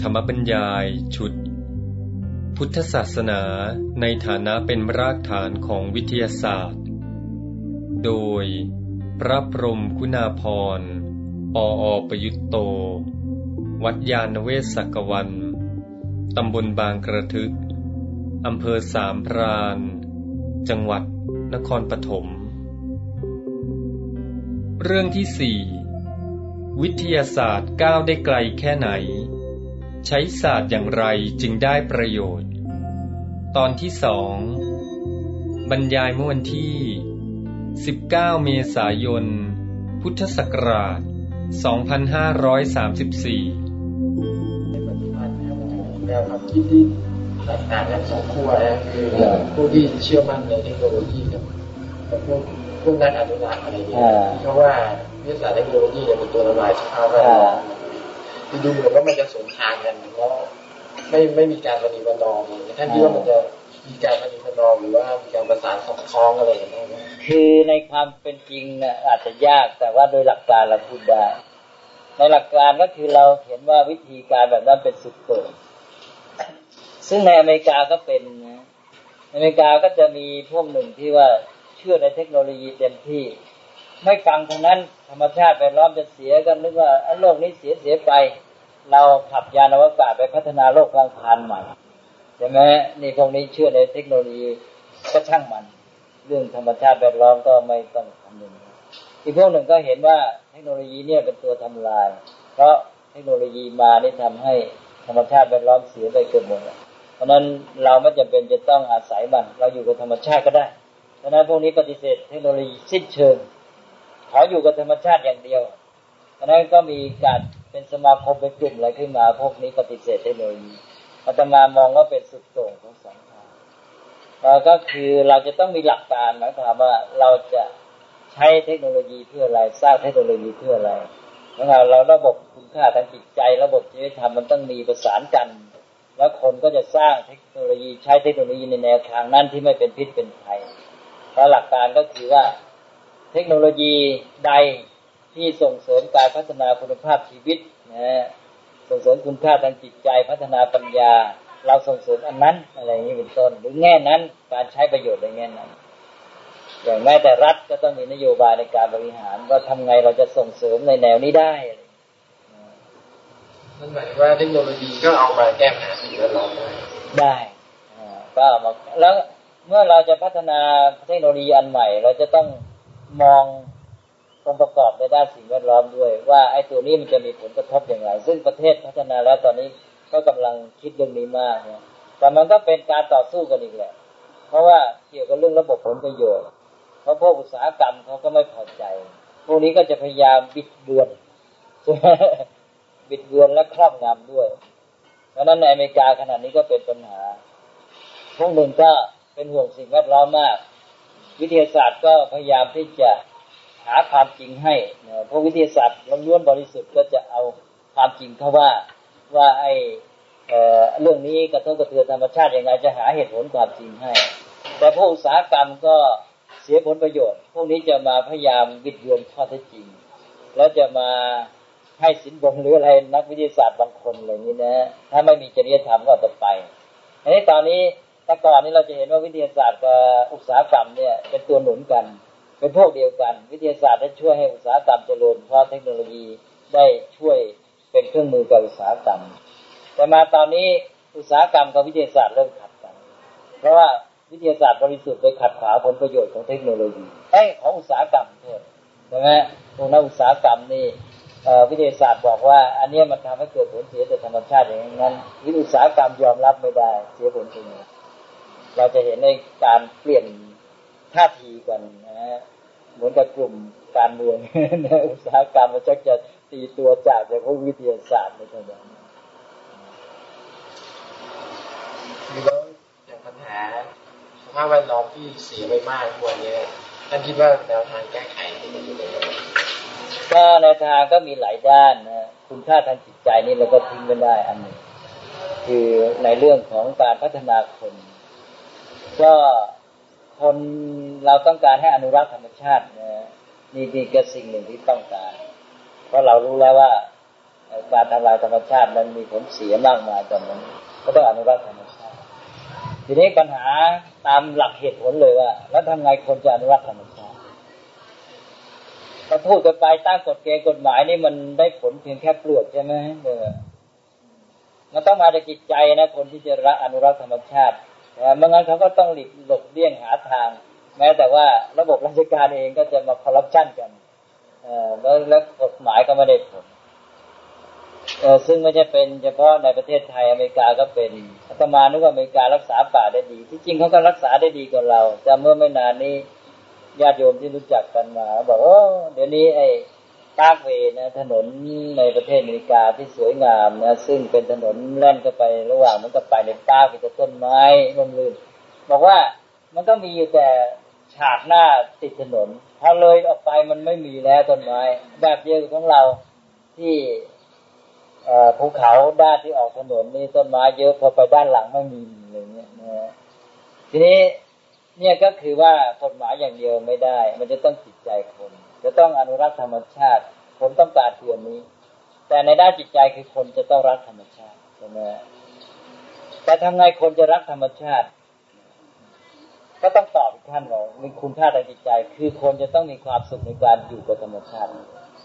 รรมบรรยายชุดพุทธศาสนาในฐานะเป็นรากฐานของวิทยาศาสตร์โดยพระพรหมคุณาภรณ์ปอ.ประยุตโตวัดยานเวศกวันตำบลบางกระทึกอำเภอสามพรานจังหวัดนครปฐมเรื่องที่ 4 วิทยาศาสตร์ก้าวได้ไกลแค่ไหนใช้ศาสตร์อย่างไรจึงได้ประโยชน์ตอนที่ 2 บรรยายเมื่อวันที่19 เมษายน พุทธศักราช 2534 ในปัจจุบันแนวความคิดที่แตกต่างกันสองขั้วนะคือผู้ที่เชื่อมั่นในเทคโนโลยีกับพวกนักอนุรักษ์อะไรอย่างเงี้ยเพราะว่าวิทยาศาสตร์เทคโนโลยีเนี่ยเป็นตัวระบายสภาพแวดล้อมดูเหมือนว่ามันจะสวนทางกันแล้วไม่มีการปฏิบัติต่อเลยท่านคิดว่ามันจะมีการปฏิบัติต่อหรือว่ามีการประสานสอดคล้องอะไรอย่างเงี้ยคือในความเป็นจริงนะอาจจะยากแต่ว่าโดยหลักการเราพูดได้ในหลักการก็คือเราเห็นว่าวิธีการแบบนั้นเป็นสุดโต่งซึ่งในอเมริกาก็เป็นนะอเมริกาก็จะมีพวกหนึ่งที่ว่าเชื่อในเทคโนโลยีเต็มที่ไม่ฟังตรงนั้นธรรมชาติแวดล้อมจะเสียกันนึกว่าโลกนี้เสียไปเราขับยานอวกาศไปพัฒนาโลกกลางคานใหม่ใช่ไหมนี่พวกนี้เชื่อในเทคโนโลยีก็ช่างมันเรื่องธรรมชาติแวดล้อมก็ไม่ต้องคำนึงอีกพวกหนึ่งก็เห็นว่าเทคโนโลยีเนี่ยเป็นตัวทำลายเพราะเทคโนโลยีมานี่ทำให้ธรรมชาติแวดล้อมเสียไปเกือบหมดเพราะนั้นเราไม่จำเป็นจะต้องอาศัยมันเราอยู่กับธรรมชาติก็ได้เพราะนั้นพวกนี้ปฏิเสธเทคโนโลยีสิ้นเชิงขออยู่กับธรรมชาติอย่างเดียวเพราะนั้นก็มีการเป็นสมาคมเป็นกลุ่มอะไรขึ้นมาพวกนี้ปฏิเสธเทคโนโลยีอาตมามองว่าเป็นสุดโต่งของสองทางก็คือเราจะต้องมีหลักการหมายความว่าเราจะใช้เทคโนโลยีเพื่ออะไรสร้างเทคโนโลยีเพื่ออะไรเราระบบคุณค่าทางจิตใจระบบชีวิตธรรมมันต้องมีประสานกันแล้วคนก็จะสร้างเทคโนโลยีใช้เทคโนโลยีในแนวทางนั้นที่ไม่เป็นพิษเป็นภัยแล้วหลักการก็คือว่าเทคโนโลยีใดที่ส่งเสริมการพัฒนาคุณภาพชีวิตนะส่งเสริมคุณค่าทางจิตใจพัฒนาปัญญาเราส่งเสริมอันนั้นอะไรอย่างนี้เป็นต้นหรือแง่นั้นการใช้ประโยชน์ในแง่นั้นอย่างแม้แต่รัฐก็ต้องมีนโยบายในการบริหารว่าทำไงเราจะส่งเสริมในแนวนี้ได้นั่นหมายว่าเทคโนโลยีก็เอามาแก้ปัญหาสิ่งแวดล้อมได้ก็เอามาแล้วเมื่อเราจะพัฒนาเทคโนโลยีอันใหม่เราจะต้องมององค์ประกอบในด้านสิ่งแวดล้อมด้วยว่าไอ้ตัวนี้มันจะมีผลกระทบอย่างไรซึ่งประเทศพัฒนาแล้วตอนนี้ก็กำลังคิดเรื่องนี้มากนะแต่มันก็เป็นการต่อสู้กันอีกแหละเพราะว่าเกี่ยวกับเรื่องระบบผลประโยชน์เพราะพวกอุตสาหกรรมเขาก็ไม่พอใจพวกนี้ก็จะพยายามบิดเบือนบิดเบือนและครอบงำด้วยเพราะนั้นในอเมริกาขณะนี้ก็เป็นปัญหาพวกหนึ่งก็เป็นห่วงสิ่งแวดล้อมมากวิทยาศาสตร์ก็พยายามที่จะหาความจริงให้พวกวิทยาศาสตร์ล้วนบริสุทธิ์ก็จะเอาความจริงเข้าว่าไอ้เรื่องนี้กระทบกระเทือนธรรมชาติยังไงจะหาเหตุผลความจริงให้แต่พวกอุตสาหกรรมก็เสียผลประโยชน์พวกนี้จะมาพยายามบิดเบือนข้อเท็จจริงแล้วจะมาให้สินบนหรืออะไรนักวิทยาศาสตร์บางคนอะไรนี้นะถ้าไม่มีจริยธรรมก็จะไปอันนี้ตอนนี้แต่ก่อนนี้เราจะเห็นว่าวิทยาศาสตร์กับอุตสาหกรรมเนี่ยเป็นตัวหนุนกันเป็นพวกเดียวกันวิทยาศาสตร์ได้ช่วยให้อุตสาหกรรมเจริญเพราะเทคโนโลยีได้ช่วยเป็นเครื่องมือกับอุตสาหกรรมแต่มาตอนนี้อุตสาหกรรมกับวิทยาศาสตร์เริ่มขัดกันเพราะว่าวิทยาศาสตร์บริสุทธิ์ไปขัดขวางผลประโยชน์ของเทคโนโลยีของอุตสาหกรรมใช่ไหมพวกนักอุตสาหกรรมนี่วิทยาศาสตร์บอกว่าอันนี้มันทำให้เกิดผลเสียต่อธรรมชาติอย่างนั้นวิทยาอุตสาหกรรมยอมรับไม่ได้เสียผลจริงเราจะเห็นในการเปลี่ยนท่าทีกันนะเหมือนกับกลุ่มการเมืองในอุตสาหกรรมมันจะตีตัวจากพวกวิทยาศาสตร์ในตัวอย่างคือแล้วอย่างปัญหาสภาพแวดล้อมที่เสียไปมากกว่านี้ท่านคิดว่าแนวทางแก้ไขที่มันอยู่ในนั้นก็แนวทางก็มีหลายด้านนะคุณค่าทางจิตใจนี่เราก็ทิ้งไม่ได้อันนึงคือในเรื่องของการพัฒนาคนก็คนเราต้องการให้อนุรักษ์ธรรมชาตินะนี่ก็สิ่งหนึ่งที่ต้องการเพราะเรารู้แล้วว่าการทำลายธรรมชาติมันมีผลเสียมากมายจำนั้นก็ต้องอนุรักษ์ธรรมชาติทีนี้ปัญหาตามหลักเหตุผลเลยว่าแล้วทำไงคนจะอนุรักษ์ธรรมชาติถ้าพูดกันไปตั้งกฎเกณฑ์กฎหมายนี่มันได้ผลเพียงแค่เปลือกใช่ไหมมันต้องมาจากจิตใจนะคนที่จะอนุรักษ์ธรรมชาติไม่งั้นเขาก็ต้องหลบเลี่ยงหาทางแม้แต่ว่าระบบราชการเองก็จะมาคอร์รัปชันกันแล้วกฎหมายก็ไม่ได้ผลซึ่งไม่ใช่เป็นเฉพาะในประเทศไทยอเมริกาก็เป็นอาตมานึกว่าอเมริการักษาป่าได้ดีที่จริงเขาก็รักษาได้ดีกว่าเราแต่เมื่อไม่นานนี้ญาติโยมที่รู้จักกันมาบอกเดี๋ยวนี้ไอ้ปาร์คเวย์นะถนนในประเทศอเมริกาที่สวยงามนะซึ่งเป็นถนนแล่นเข้าไประหว่างมันก็ไปในป่ามีแต่ต้นไม้ร่มรื่นบอกว่ามันก็มีอยู่แต่ฉากหน้าติดถนนพอเลยออกไปมันไม่มีแล้วต้นไม้แบบเดียวของเราที่ภูเขาด้านที่ออกถนนนี่ต้นไม้เยอะพอไปด้านหลังไม่มีอะไรเงี้ยนะทีนี้เนี่ยก็คือว่ากฎหมายอย่างเดียวไม่ได้มันจะต้องจิตใจคนจะต้องอนุรักษ์ธรรมชาติผมต้องการเพียงนี้แต่ในด้านจิตใจคือคนจะต้องรักธรรมชาติใช่ไหมแต่ทำไงคนจะรักธรรมชาติก็ต้องตอบอีกขั้นว่ามีคุณค่าทางจิตใจคือคนจะต้องมีความสุขในการอยู่กับธรรมชาติ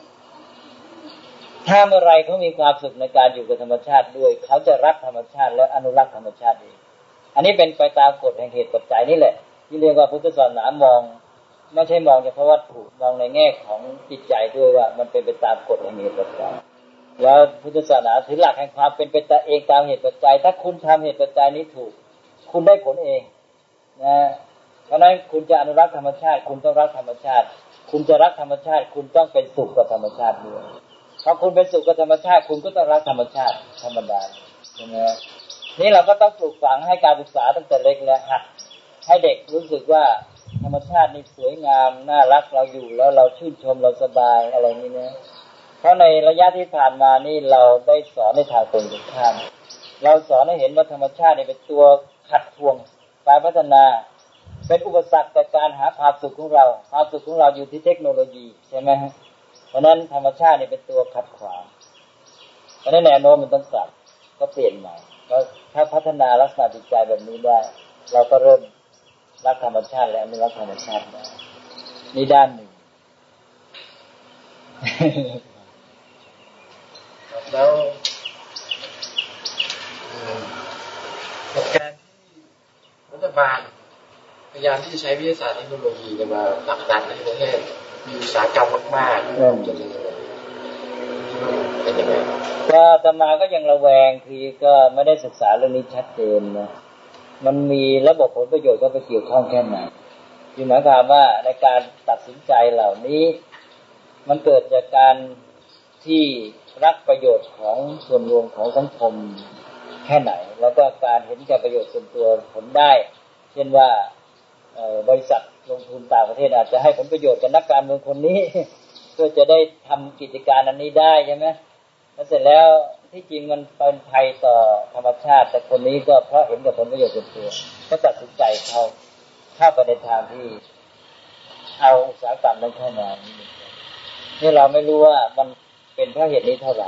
ถ้าเมื่อไรเขามีความสุขในการอยู่กับธรรมชาติด้วยเขาจะรักธรรมชาติและอนุรักษ์ธรรมชาติเองอันนี้เป็นไปตามกฎแห่งเหตุปัจจัยนี่แหละที่เรียกว่าพุทธศาสนามองไม่ใช่มองเฉพาะวัตถุมองในแง่ของจิตใจด้วยว่ามันเป็นไปตามกฎแห่งเหตุปัจจัยแล้วพุทธศาสนาถือหลักแห่งความเป็นไปเองตามเหตุปัจจัยถ้าคุณทำเหตุปัจจัยนี้ถูกคุณได้ผลเองนะเพราะนั้นคุณจะอนุรักษ์ธรรมชาติคุณต้องรักธรรมชาติคุณจะรักธรรมชาติคุณต้องเป็นสุขกับธรรมชาติด้วยพอคุณเป็นสุขกับธรรมชาติคุณก็ต้องรักธรรมชาติธรรมดาใช่ไหมนี่เราก็ต้องปลูกฝังให้การศึกษาตั้งแต่เล็กแล้วให้เด็กรู้สึกว่าธรรมชาตินี่สวยงามน่ารักเราอยู่แล้วเราชื่นชมเราสบายอะไรนี่นะเพราะในระยะที่ผ่านมานี่เราได้สอนในทางตรงกันข้ามเราสอนให้เห็นว่าธรรมชาตินี่เป็นตัวขัดทวงการพัฒนาเป็นอุปสรรคต่อการหาความสุขของเราความสุขของเราอยู่ที่เทคโนโลยีใช่ไหมเพราะนั้นธรรมชาตินี่เป็นตัวขัดขวางเพราะนั้นแนวโน้มมันต้องกลับก็เปลี่ยนใหม่ก็ถ้าพัฒนาลักษณะจิตใจแบบนี้ได้เราก็เริ่มรักธรรมชาติและอนุรักษ์ธรรมชาติได้นี่ด้านหนึ่งแล้วการที่รัฐบาลพยายามที่จะใช้วิทยาศาสตร์เทคโนโลยีมาผลักดันให้ประเทศมีอุตสาหกรรมมากๆจะเป็นยังไงก็อาตมาก็ยังระแวงคือก็ไม่ได้ศึกษาเรื่องนี้ชัดเจนนะมันมีระบบผลประโยชน์ก็ไปเกี่ยวข้องแค่ไหนคือหมายความว่าในการตัดสินใจเหล่านี้มันเกิดจากการที่รักประโยชน์ของส่วนรวมของสังคมแค่ไหนแล้วก็การเห็นแก่ประโยชน์ส่วนตัวผลได้เช่นว่าบริษัทลงทุนต่างประเทศอาจจะให้ผลประโยชน์กับนักการเมืองคนนี้เพื่อจะได้ทำกิจการอันนี้ได้ใช่ไหมแล้วเสร็จแล้วที่จริงมันเป็นภัยต่อธรรมชาติแต่คนนี้ก็เพราะเห็นกับผลประโยชน์ส่วนตัวก็ตัดสินใจเข้าไปในทางที่เอาอุตสาหกรรมนั้นเข้ามานี่เราไม่รู้ว่ามันเป็นเพราะเหตุนี้เท่าไหร่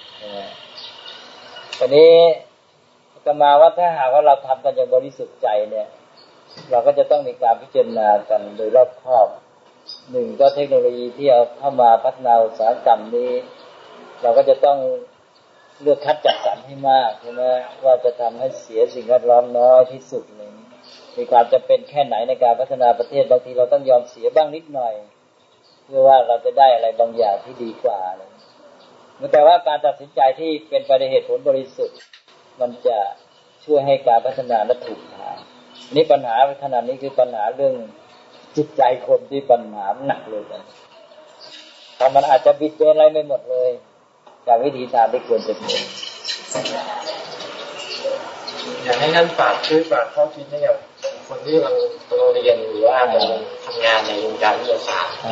ตอนนี้จะมาว่าถ้าหากว่าเราทำกันอย่างบริสุทธิ์ใจเนี่ยเราก็จะต้องมีการพิจารณากันโดยรอบคอบหนึ่งก็เทคโนโลยีที่เอาเข้ามาพัฒนาอุตสาหกรรมนี้เราก็จะต้องเลือกคัดจัดสรรให้มากใช่ไหมว่าจะทำให้เสียสิ่งแวดล้อมน้อยที่สุดเลยมีความจำเป็นแค่ไหนในการพัฒนาประเทศบางทีเราต้องยอมเสียบ้างนิดหน่อยเพื่อว่าเราจะได้อะไรบางอย่างที่ดีกว่าแต่ว่าการตัดสินใจที่เป็นไปในเหตุผลบริสุทธิ์มันจะช่วยให้การพัฒนานั้นถูกทางนี่ปัญหาขนาดนี้คือปัญหาเรื่องจิตใจคนที่ปัญหาหนักเลยกันแต่มันอาจจะบิดเบือนอะไรไม่หมดเลยจากวิธีทางที่ควรจะเป็นอยากให้ท่านฝากช่วยฝากข้อคิดให้กับคนที่กำลังเรียนหรือว่ากำลังทำงานในวงการวิทยาศาสตร์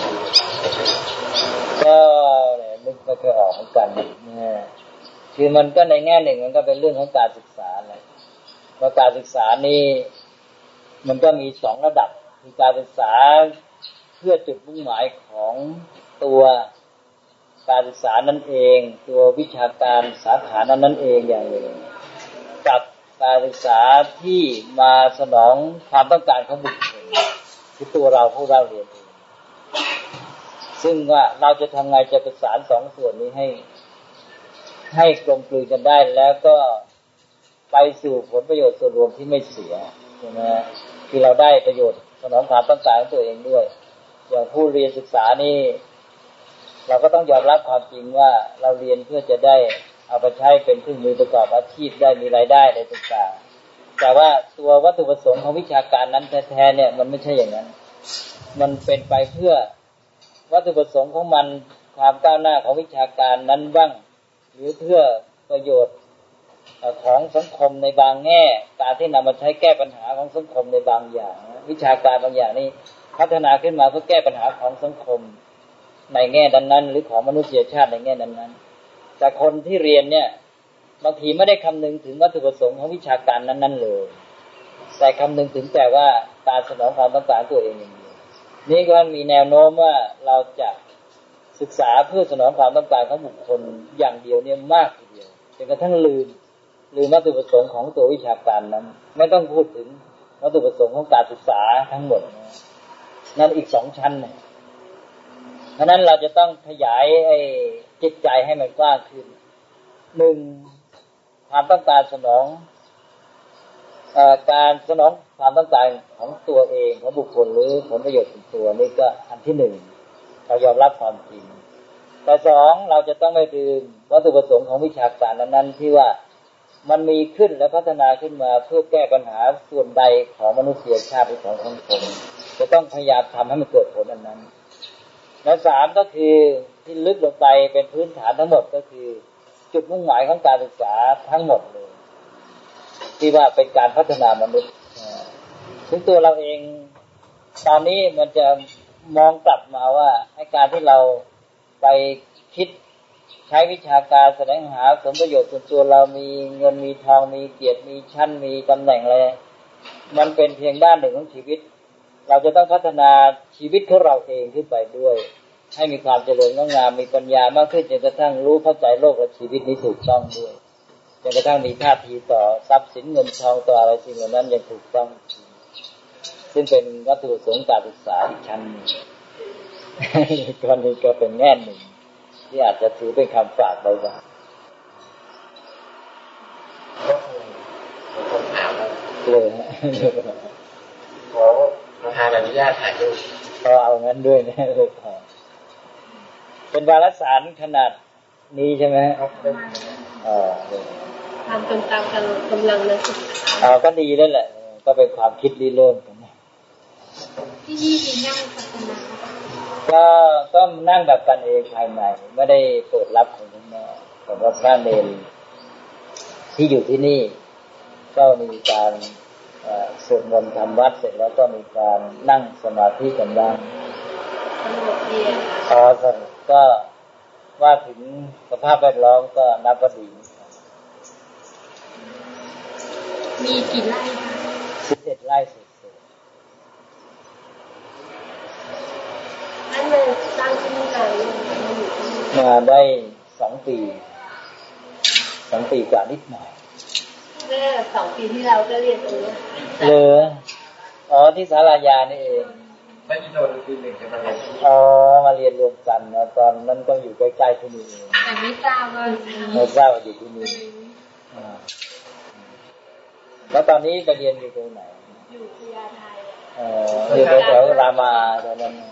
ก็นึกไม่เคยออกเหมือนกันคือมันก็ในแง่หนึ่งมันก็เป็นเรื่องของการศึกษาแหละเพราะการศึกษานี่มันก็มีสองระดับคือการศึกษาเพื่อจุดมุ่งหมายของตัวการศึกษานั่นเองตัววิชาการสาขานั้นเองอย่างหนึ่งกับการศึกษาที่มาสนองความต้องการของบุคคลคือตัวเราผู้เราเรียนเองซึ่งว่าเราจะทำไงจะประสานสองส่วนนี้ให้กลมกลืนกันได้แล้วก็ไปสู่ผลประโยชน์ส่วนรวมที่ไม่เสียใช่ไหมคือเราได้ประโยชน์สนองความต้องการของตัวเองด้วยอย่างผู้เรียนศึกษานี่เราก็ต้องยอมรับความจริงว่าเราเรียนเพื่อจะได้เอาไปใช้เป็นเครื่องมือประกอบอาชีพได้มีรายได้ในต่างๆแต่ว่าตัววัตถุประสงค์ของวิชาการนั้นแท้ๆเนี่ยมันไม่ใช่อย่างนั้นมันเป็นไปเพื่อวัตถุประสงค์ของมันความก้าวหน้าของวิชาการนั้นบ้างหรือเพื่อประโยชน์ของสังคมในบางแง่การที่นำมาใช้แก้ปัญหาของสังคมในบางอย่างวิชาการบางอย่างนี้พัฒนาขึ้นมาเพื่อแก้ปัญหาของสังคมในแง่นั้นๆหรือของมนุษยชาติในแง่นั้นๆแต่คนที่เรียนเนี่ยบางทีไม่ได้คำนึงถึงวัตถุประสงค์ของวิชาการนั้นๆเลยแต่คำนึงถึงแต่ว่าการสนองความต้องการตัวเองอย่างเดียวนี่ก็มีแนวโน้มว่าเราจะศึกษาเพื่อสนองความต้องการของบุคคลอย่างเดียวเนี่ยมากทีเดียวจนกระทั่งลืมวัตถุประสงค์ของตัววิชาการนั้นไม่ต้องพูดถึงวัตถุประสงค์ของการศึกษาทั้งหมดนั่นอีก2ชั้นเนี่ยเพราะนั้นเราจะต้องขยายจิตใจให้มันกว้างขึ้น1ความต้องการสนองการสนองความต้องการของตัวเองของบุคคลหรือผลประโยชน์ส่วนตัวนี่ก็อันที่1เรายอมรับความจริงแต่2เราจะต้องไม่ลืมวัตถุประสงค์ของวิชาการนั้นที่ว่ามันมีขึ้นและพัฒนาขึ้นมาเพื่อแก้ปัญหาส่วนใดของมนุษยชาติหรือของสังคมจะต้องพยายามทำให้มันเกิดผลอันนั้นและ3ก็คือที่ลึกลงไปเป็นพื้นฐานทั้งหมดก็คือจุดมุ่งหมายของการศึกษาทั้งหมดเลยที่ว่าเป็นการพัฒนามนุษย์ถึงตัวเราเองตอนนี้มันจะมองกลับมาว่าให้การที่เราไปคิดใช้วิชาการแสวงหาผลประโยชน์ส่วนตัวเรามีเงินมีทองมีเกียรติมีชั้นมีตำแหน่งอะไรมันเป็นเพียงด้านหนึ่งของชีวิตเราจะต้องพัฒนาชีวิตของเราเองขึ้นไปด้วยให้มีความเจริญงอกงามมีปัญญามากขึ้นจนกระทั่งรู้เข้าใจโลกและชีวิตนี้ถูกต้องด้วยจนกระทั่งมีท่าทีต่อทรัพย์สินเงินทองต่ออะไรสิ่งเหล่านั้นยังถูกต้องซึ่งเป็นวัตถุประสงค์การศึกษาอีกชั้นนึงตอนนี้ก็เป็นแง่หนึ่งที่อาจจะถือเป็นคำฝากไว้ว่าผมถามเลยขอประธานอนุญาตถ่ายรูปเอางั้นด้วยนะเป็นวารสารขนาดนี้ใช่ไหมครับทำกันตามกำลังนะก็ดีแล้วแหละก็เป็นความคิดริเริ่มกันที่นี่มีนั่งพัฒนาก็นั่งแบบกันเองภายในไม่ได้เปิดรับคนข้างนอกแต่ว่าพระเนรที่อยู่ที่นี่ก็มีการสวดมนต์ทำวัดเสร็จแล้วก็มีการนั่งสมาธิกันบ้างก็ว่าถึงสภาพแวดล้อมก็นับว่าดีมีกี่ไร่ 11 ไร่เศษนั่นเลยตั้งที่นี่มาได้2 ปีกว่านิดหน่อยเมื่อ2 ปีที่เราก็เรียนตรงนี้ที่ศาลายานี่เองไม่ที่โดนปี1จะมาเรียนมาเรียนรวมกันนะตอนนั้นก็อยู่ใกล้ๆที่นี่แต่ไม่ทราบว่าอยู่ที่นี่แล้วตอนนี้ไปเรียนอยู่ตรงไหนอยู่พญาไทอยู่แถวรามาตอนนั้น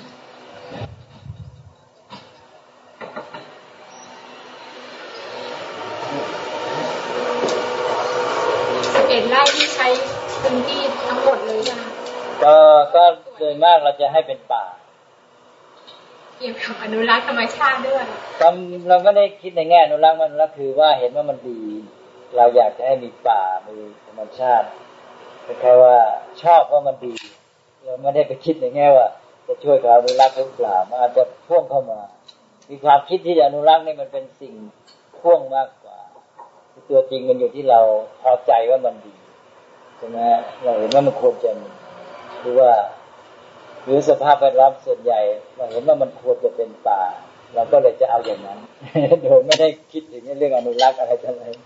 ไร่ที่ใช้พื้นที่ทั้งหมดเลยนะก็โดยมากเราจะให้เป็นป่าเกี่ยวกับอนุรักษ์ธรรมชาติด้วยเราไม่ได้คิดในแง่อนุรักษ์มันก็คือว่าเห็นว่ามันดีเราอยากจะให้มีป่ามีธรรมชาติแค่ว่าชอบว่ามันดีเราไม่ได้ไปคิดในแง่ว่าจะช่วยกับอนุรักษ์หรือเปล่ามันอาจจะพ่วงเข้ามามีความคิดที่จะอนุรักษ์นี่มันเป็นสิ่งพ่วงมากกว่าตัวจริงมันอยู่ที่เราพอใจว่ามันดีใช่ไหมเราเห็นว่ามันควรจะมีหรือสภาพแวดล้อมส่วนใหญ่เราเห็นว่ามันควรจะเป็นป่าเราก็เลยจะเอาอย่างนั้น โดยไม่ได้คิดถึงเรื่องอนุรักษ์อะไรทั้งนั้น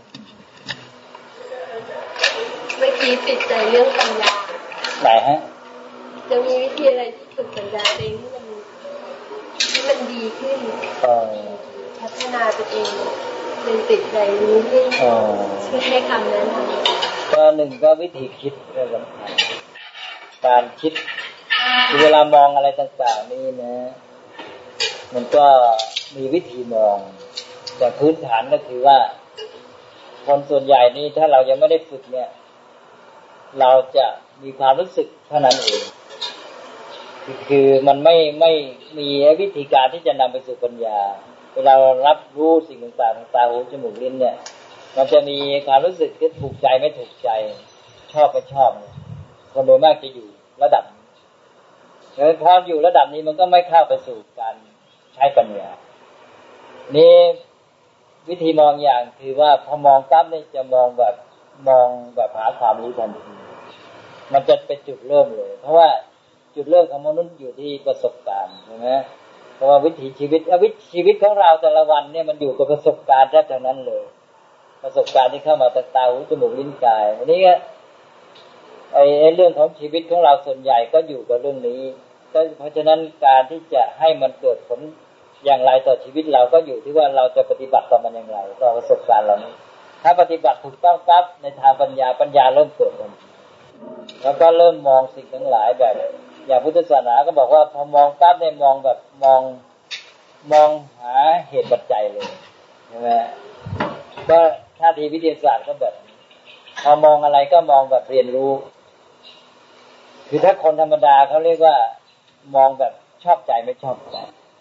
เมื่อกี้ติดใจเรื่องปัญญาไหนฮะจะมีวิธีอะไรที่ฝึกปัญญาเองให้มันดีขึ้นพัฒนาตัวเองเป็นติดใจรู้เรื่องช่วยให้คำแนะนำก็หนึ่งก็วิธีคิดเรื่องสำคัญการคิดเวลามองอะไรต่างๆนี่นะมันก็มีวิธีมองแต่พื้นฐานก็คือว่าคนส่วนใหญ่นี่ถ้าเรายังไม่ได้ฝึกเนี่ยเราจะมีความรู้สึกเท่านั้นเองคือมันไม่มีวิธีการที่จะนำไปสู่ปัญญาเวลาเรารับรู้สิ่งต่างๆทางตาหูจมูกลิ้นเนี่ยมันจะมีความรู้สึกที่ถูกใจไม่ถูกใจชอบไม่ชอบคนโดยมากจะอยู่ระดับแล้วพออยู่ระดับนี้มันก็ไม่เข้าไปสู่การใช้ปัญญานี่วิธีมองอย่างคือว่าพอมองปั๊บเนี่ยจะมองแบบหาความรู้ทันทีมันจะเป็นจุดเริ่มเลยเพราะว่าจุดเริ่มของมนุษย์อยู่ที่ประสบการณ์ใช่ไหมเพราะว่าวิถีชีวิตของเราแต่ละวันเนี่ยมันอยู่กับประสบการณ์แทบทั้งนั้นเลยประสบการณ์ที่เข้ามาตาหูจมูกลิ้นกายวันนี้ก็ไอ้เรื่องของชีวิตของเราส่วนใหญ่ก็อยู่กับเรื่องนี้เพราะฉะนั้นการที่จะให้มันเกิดผลอย่างไรต่อชีวิตเราก็อยู่ที่ว่าเราจะปฏิบัติต่อมันอย่างไรต่อประสบการณ์เหล่านี้ถ้าปฏิบัติถูกต้องปั๊บในทางปัญญาเริ่มเกิดแล้วก็เริ่มมองสิ่งทั้งหลายแบบอย่างพุทธศาสนาก็บอกว่าพอมองปั๊บเนี่ยมองแบบมองหาเหตุปัจจัยเลยใช่ไหมก็ท่าทีวิทยาศาสตร์ก็แบบพอมองอะไรก็มองแบบเรียนรู้คือถ้าคนธรรมดาเขาเรียกว่ามองแบบชอบใจไม่ชอบใจ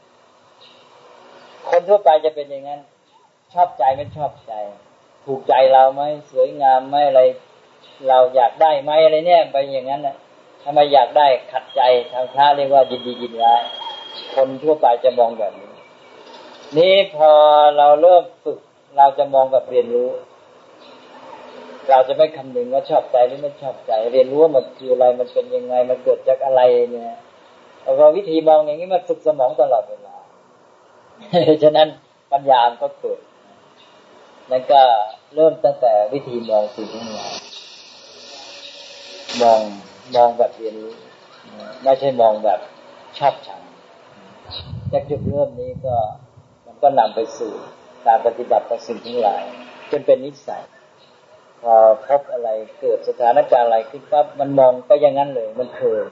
คนทั่วไปจะเป็นอย่างนั้นชอบใจไม่ชอบใจถูกใจเราไหมสวยงามไหมอะไรเราอยากได้ไหมอะไรเนี่ยไปอย่างนั้นน่ะทำไมอยากได้ขัดใจทางพระเรียกว่ายินดียินร้ายคนทั่วไปจะมองแบบนี้นี่พอเราเริ่มฝึกเราจะมองแบบเรียนรู้เราจะไม่คำนึงว่าชอบใจหรือไม่ชอบใจเรียนรู้ว่ามันคืออะไรมันเป็นยังไงมันเกิดจากอะไรเนี่ยแล้วก็วิธีมองอย่างนี้มันฝึกสมองตลอดเวลาฉะนั้นปัญญาก็เกิดนั่นก็เริ่มตั้งแต่วิธีมองสิ่งทั้งหลายมองแบบเรียนรู้ไม่ใช่มองแบบชอบชังจากจุดเริ่มนี้ก็มันก็นำไปสู่การปฏิบัติต่อสิ่งทั้งหลายจนเป็นนิสัยพอพบอะไรเกิดสถานการณ์อะไรขึ้นปั๊บมันมองก็อย่างนั้นเลยมันเคย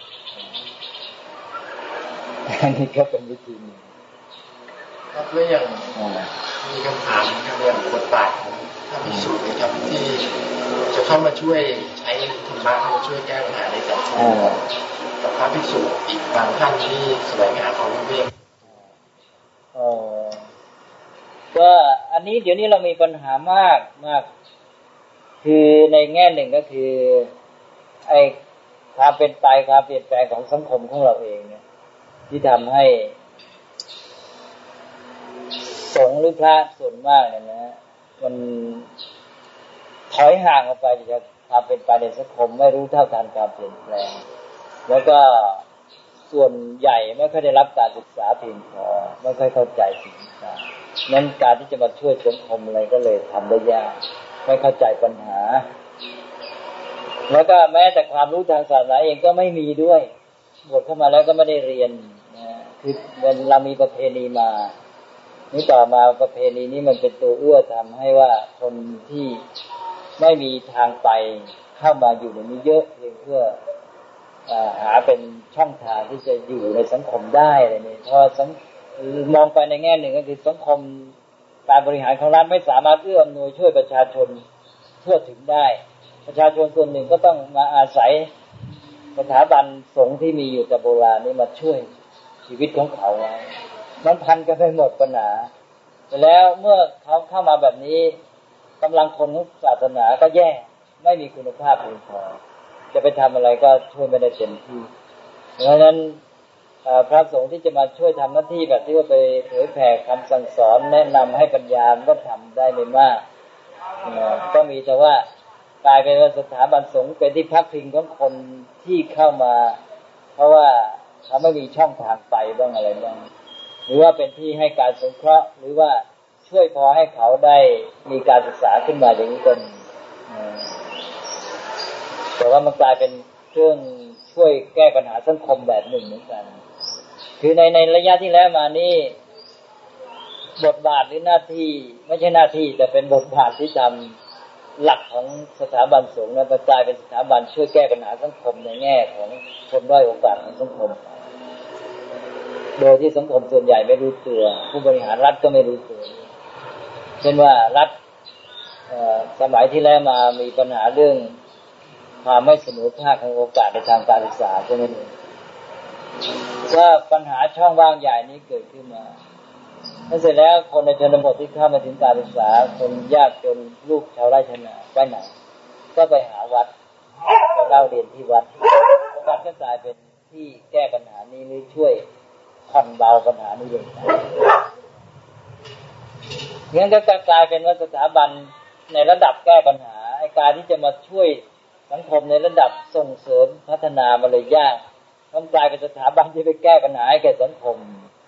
อันนี้ก็เป็นวิธีนึงครับแล้วอย่างมีคำถามเรื่องบทบาทของพระภิกษุนะครับที่จะเข้ามาช่วยใช้ธรรมะมาช่วยแก้ปัญหาในสังคมกับพระภิกษุอีกบางท่านที่แสวงหาความรู้เรื่องก็อันนี้เดี๋ยวนี้เรามีปัญหามากคือในแง่หนึ่งก็คือไอ้ความเป็นไปความเปลี่ยนแปลงของสังคมของเราเองเนี่ยที่ทำให้สงฆ์หรือพระส่วนมากเนี่ยนะมันถอยห่างออกไปจากความเป็นไปในสังคมไม่รู้เท่าทันการเปลี่ยนแปลงแล้วก็ส่วนใหญ่ไม่ค่อยได้รับการศึกษาเพียงพอไม่ค่อยเข้าใจสิ่งต่างๆนั้นการที่จะมาช่วยสังคมอะไรก็เลยทำได้ยากไม่เข้าใจปัญหาแล้วก็แม้แต่ความรู้ทางศาสนาเองก็ไม่มีด้วยบวชเข้ามาแล้วก็ไม่ได้เรียนคือเรามีประเพณีมานี่ต่อมาประเพณีนี้มันเป็นตัวเอื้อทำให้ว่าคนที่ไม่มีทางไปเข้ามาอยู่ในนี้เยอะเพียงเพื่อหาเป็นช่องทางที่จะอยู่ในสังคมได้อะไรนี่พอมองไปในแง่หนึ่งก็คือสังคมการบริหารของรัฐไม่สามารถเอื้ออำนวยช่วยประชาชนทั่วถึงได้ประชาชนส่วนหนึ่งก็ต้องมาอาศัยสถาบันสงฆ์ที่มีอยู่แต่โบราณนี่มาช่วยชีวิตของเขาไว้มันพันกันไปหมดปัญหาแล้วเมื่อเขาเข้ามาแบบนี้กำลังคนของศาสนาก็แย่ไม่มีคุณภาพเพียงพอจะไปทำอะไรก็ช่วยไม่ได้เต็มที่เพราะฉะนั้นพระสงฆ์ที่จะมาช่วยทำหน้าที่แบบที่ว่าไปเผยแผ่คำสั่งสอนแนะนำให้ปัญญาก็ทำได้ไม่มากก็มีแต่ว่ากลายเป็นว่าสถาบันสงฆ์เป็นที่พักพิงของคนที่เข้ามาเพราะว่าเขาไม่มีช่องทางไปบ้างอะไรบ้างหรือว่าเป็นที่ให้การสงเคราะห์หรือว่าช่วยพอให้เขาได้มีการศึกษาขึ้นมาอย่างนี้กันแต่ว่ามันกลายเป็นเครื่องช่วยแก้ปัญหาสังคมแบบหนึ่งเหมือนกันคือในระยะที่แล้วมานี่บทบาทหรือหน้าที่ไม่ใช่หน้าที่แต่เป็นบทบาทที่ทำหลักของสถาบันสงฆ์นั้นกลายเป็นสถาบันช่วยแก้ปัญหาสังคมในแง่ของคนด้อยโอกาสของสังคมโดยที่สังคมส่วนใหญ่ไม่รู้ตัวผู้บริหารรัฐก็ไม่รู้ตัวเช่นว่ารัฐสมัยที่แล้วมามีปัญหาเรื่องความไม่เสมอภาคของโอกาสในทางการศึกษาใช่ไหมว่าปัญหาช่องว่างใหญ่นี้เกิดขึ้นมาแล้วเสร็จแล้วคนในชนบทที่เข้ามาถึงการศึกษาคนยากจนลูกชาวไร่ชาวนาไปไหนก็ไปหาวัดไปเล่าเรียนที่วัดวัดก็กลายเป็นที่แก้ปัญหานี้หรือช่วยผ่อนเบาปัญหานี้เองงั้นก็กลายเป็นว่าสถาบันในระดับแก้ปัญหาไอ้การที่จะมาช่วยสังคมในระดับส่งเสริมพัฒนามาเลยยากต้องกลายเป็นสถาบันที่ไปแก้ปัญหาให้แก่สังคม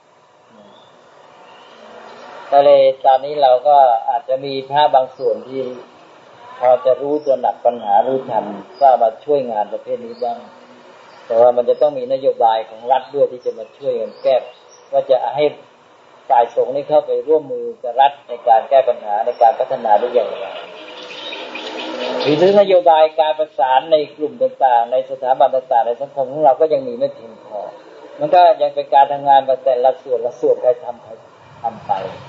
ก็เลยตอนนี้เราก็อาจจะมีพระบางส่วนที่พอจะรู้ตัวหนักปัญหารู้ทันก็มาช่วยงานประเภทนี้บ้างแต่ว่ามันจะต้องมีนโยบายของรัฐด้วยที่จะมาช่วยกันแก้ว่าจะให้ฝ่ายสงฆ์นี่เข้าไปร่วมมือกับรัฐในการแก้ปัญหาในการพัฒนาได้อย่างไรหรือนโยบายการประสานในกลุ่มต่างๆในสถาบันต่างๆในสังคมของเราก็ยังมีไม่เพียงพอมันก็ยังเป็นการทำงานมาแต่ละส่วนใครทำไป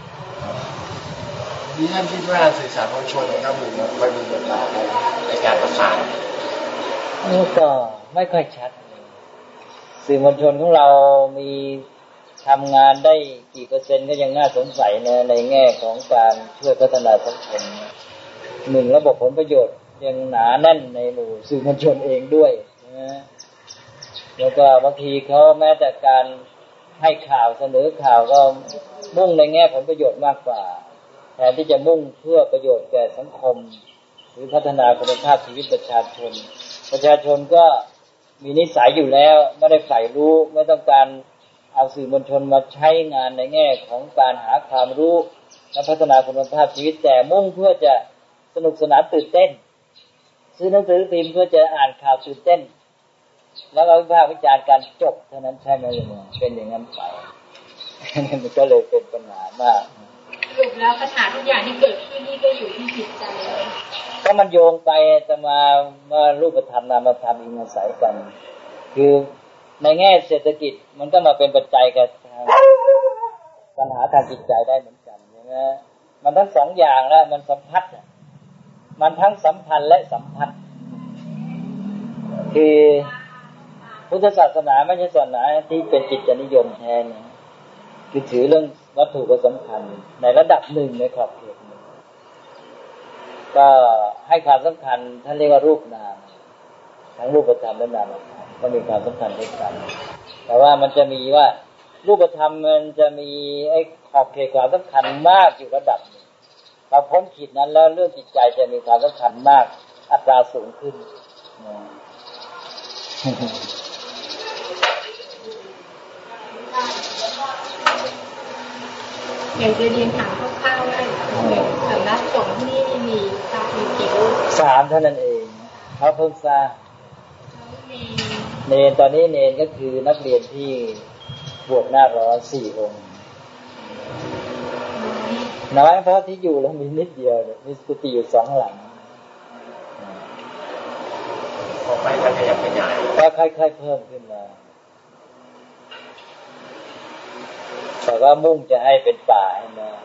ที่ท่านคิดว่าสื่อสารมวลชนนะครับมันมีบทบาทในการประสานก็ไม่ค่อยชัดสื่อมวลชนของเรามีทำงานได้กี่เปอร์เซ็นต์ก็ยังน่าสงสัยนะในแง่ของการช่วยพัฒนาสังคมหนึ่งระบบผลประโยชน์ยังหนาแน่นในหมู่สื่อมวลชนเองด้วยนะแล้วก็บางทีเขาแม้แต่การให้ข่าวเสนอข่าวก็มุ่งในแง่ผลประโยชน์มากกว่าแทนที่จะมุ่งเพื่อประโยชน์แก่สังคมหรือพัฒนาคุณภาพชีวิตประชาชนก็มีนิสัยอยู่แล้วไม่ได้ใฝ่รู้ไม่ต้องการเอาสื่อมวลชนมาใช้งานในแง่ของการหาความรู้และพัฒนาคุณภาพชีวิตแต่มุ่งเพื่อจะสนุกสนานตื่นเต้นซื้อหนังสือพิมพ์เพื่อจะอ่านข่าวตื่นเต้นแล้วก็วิพากษ์วิจารณ์การจบเท่านั้นใช่ไหมเป็นอย่างนั้นไปมันก็เลยเป็นปัญหามากสรุปแล้วปัญหาทุกอย่างที่เกิดขึ้นนี่ก็อยู่ที่จิตใจก็มันโยงไปจะมารูปธรรมนามธรรมอิงอาศัยกันคือในแง่เศรษฐกิจมันก็มาเป็นปัจจัยกับปัญหาทางจิตใจได้เหมือนกันใช่ไหมมันทั้งสองอย่างแล้วมันสัมพัทธ์มันทั้งสัมพันธ์และสัมพัทธ์คือพุทธศาสนาไม่ใช่ศาสนาที่เป็นจิตนิยมแท้นะคือถือเรื่องวัตถุก็สำคัญในระดับหนึ่งในขอบเขตนึงก็ให้ความสำคัญท่านเรียกว่ารูปนามทั้งรูปธรรมและนามธรรมก็มีความสำคัญด้วยกันแต่ว่ามันจะมีว่ารูปธรรมมันจะมีไอ้ขอบเขตความสำคัญมากอยู่ระดับนึงพอพ้นขีดนั้นแล้วเรื่องจิตใจจะมีความสำคัญมากอัตราสูงขึ้นอยากจะเรียนถามคร่าวๆว่าสำนักสงฆ์ที่มีพระมีกี่รูป 3เท่านั้นเองเขาเพิ่งสร้างเนรตอนนี้เนรก็คือนักเรียนที่บวชหน้าร้อน4 องค์น้อยเพราะที่อยู่แล้วมีนิดเดียวมีกุฏิอยู่2 หลังพอไปก็ขยับขยายก็ค่อยๆเพิ่มขึ้นมาแต่ว่ามุ่งจะให้เป็นป่าให้มา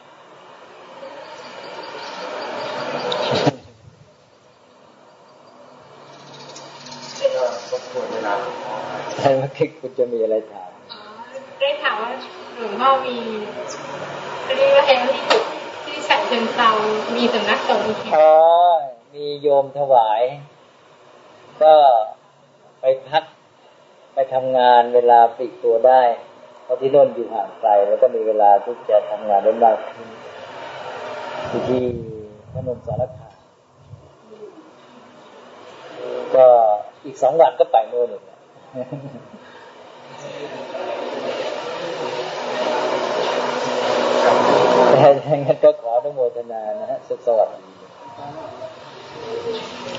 ก็ควรเวลาใช่ไหมคุณจะมีอะไรถามได้ถามว่าหลวงพ่อมีเรียกว่าที่ฉะเชิงเทรามีสำนักสงฆ์มีโยมถวายก็ไปพักไปทำงานเวลาปลีกตัวได้เพราะที่โน่นอยู่ห่างไกลแล้วก็มีเวลาที่จะทำงานได้มากขึ้นที่พนมสารคามก็อีก2 วันก็ไปโน่นอีกงั้นก็ขออนุโมทนานะฮะสวัสดี